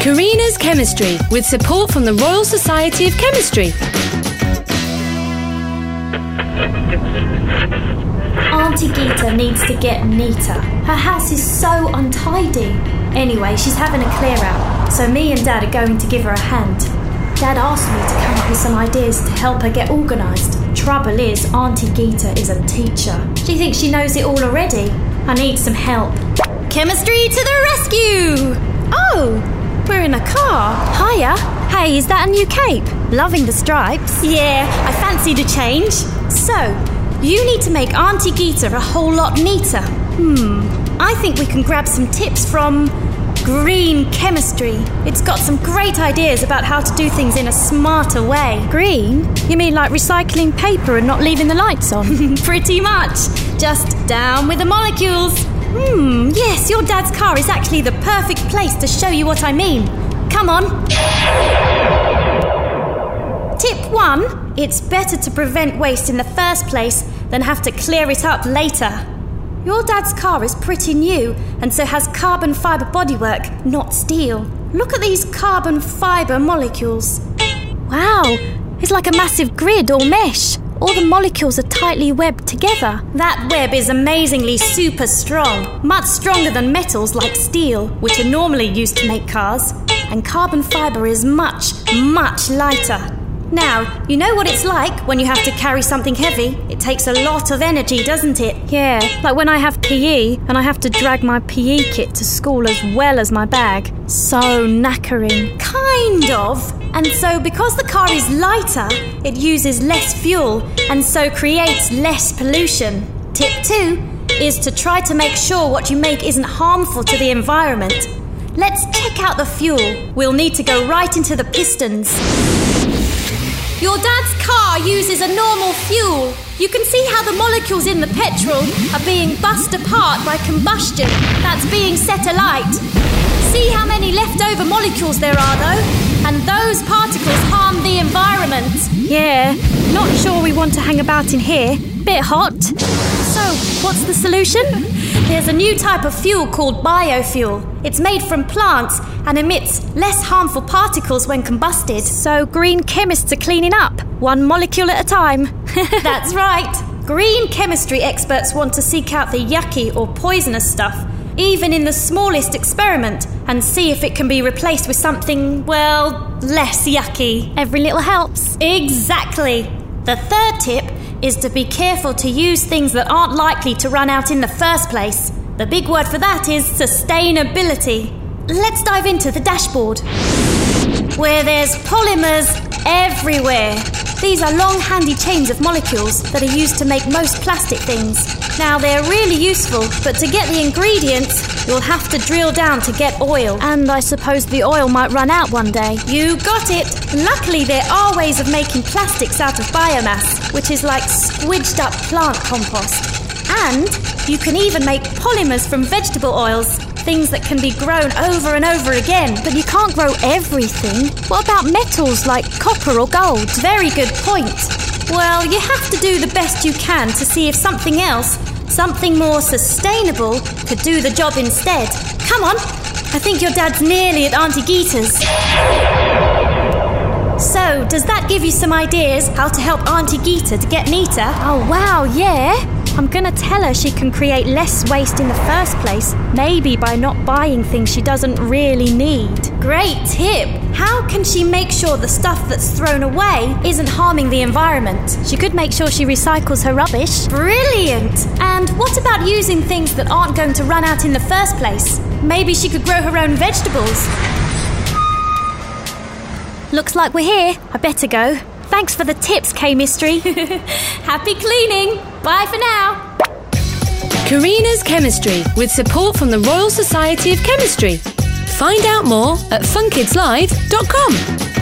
Karina's Chemistry, with support from the Royal Society of Chemistry. Auntie Geeta needs to get neater. Her house is so untidy. Anyway, she's having a clear out, so me and Dad are going to give her a hand. Dad asked me to come up with some ideas to help her get organised. Trouble is, Auntie Geeta is a teacher. She thinks she knows it all already. I need some help. Chemistry to the rescue! Oh, we're in a car. Hiya. Hey, is that a new cape? Loving the stripes. Yeah, I fancied a change. So, you need to make Auntie Geeta a whole lot neater. I think we can grab some tips from Green Chemistry. It's got some great ideas about how to do things in a smarter way. Green? You mean like recycling paper and not leaving the lights on? Pretty much. Just down with the molecules. Yes, your dad's car is actually the perfect place to show you what I mean. Come on. Tip 1. It's better to prevent waste in the first place than have to clear it up later. Your dad's car is pretty new and so has carbon fibre bodywork, not steel. Look at these carbon fibre molecules. Wow, it's like a massive grid or mesh. All the molecules are tightly webbed together. That web is amazingly super strong, much stronger than metals like steel, which are normally used to make cars. And carbon fibre is much, much lighter. Now, you know what it's like when you have to carry something heavy? It takes a lot of energy, doesn't it? Yeah, like when I have PE and I have to drag my PE kit to school as well as my bag. So knackering. Kind of. And so because the car is lighter, it uses less fuel and so creates less pollution. Tip 2 is to try to make sure what you make isn't harmful to the environment. Let's check out the fuel. We'll need to go right into the pistons. Your dad's car uses a normal fuel. You can see how the molecules in the petrol are being bust apart by combustion. That's being set alight. See how many leftover molecules there are, though? And those particles harm the environment. Yeah, not sure we want to hang about in here. Bit hot. So, what's the solution? There's a new type of fuel called biofuel. It's made from plants and emits less harmful particles when combusted. So green chemists are cleaning up, one molecule at a time. That's right. Green chemistry experts want to seek out the yucky or poisonous stuff, even in the smallest experiment, and see if it can be replaced with something, well, less yucky. Every little helps. Exactly. The third tip is to be careful to use things that aren't likely to run out in the first place. The big word for that is sustainability. Let's dive into the dashboard, where there's polymers everywhere. These are long, handy chains of molecules that are used to make most plastic things. Now, they're really useful, but to get the ingredients, you'll have to drill down to get oil. And I suppose the oil might run out one day. You got it. Luckily, there are ways of making plastics out of biomass, which is like squidged up plant compost. And you can even make polymers from vegetable oils, things that can be grown over and over again. But you can't grow everything. What about metals like copper or gold? Very good point. Well, you have to do the best you can to see if something else, something more sustainable, could do the job instead. Come on, I think your dad's nearly at Auntie Geeta's. So, does that give you some ideas how to help Auntie Geeta to get neater? Oh wow, yeah. I'm gonna tell her she can create less waste in the first place, maybe by not buying things she doesn't really need. Great tip! How can she make sure the stuff that's thrown away isn't harming the environment? She could make sure she recycles her rubbish. Brilliant! And what about using things that aren't going to run out in the first place? Maybe she could grow her own vegetables. Looks like we're here. I better go. Thanks for the tips, K-Mystery. Happy cleaning. Bye for now. Karina's Chemistry, with support from the Royal Society of Chemistry. Find out more at funkidslive.com.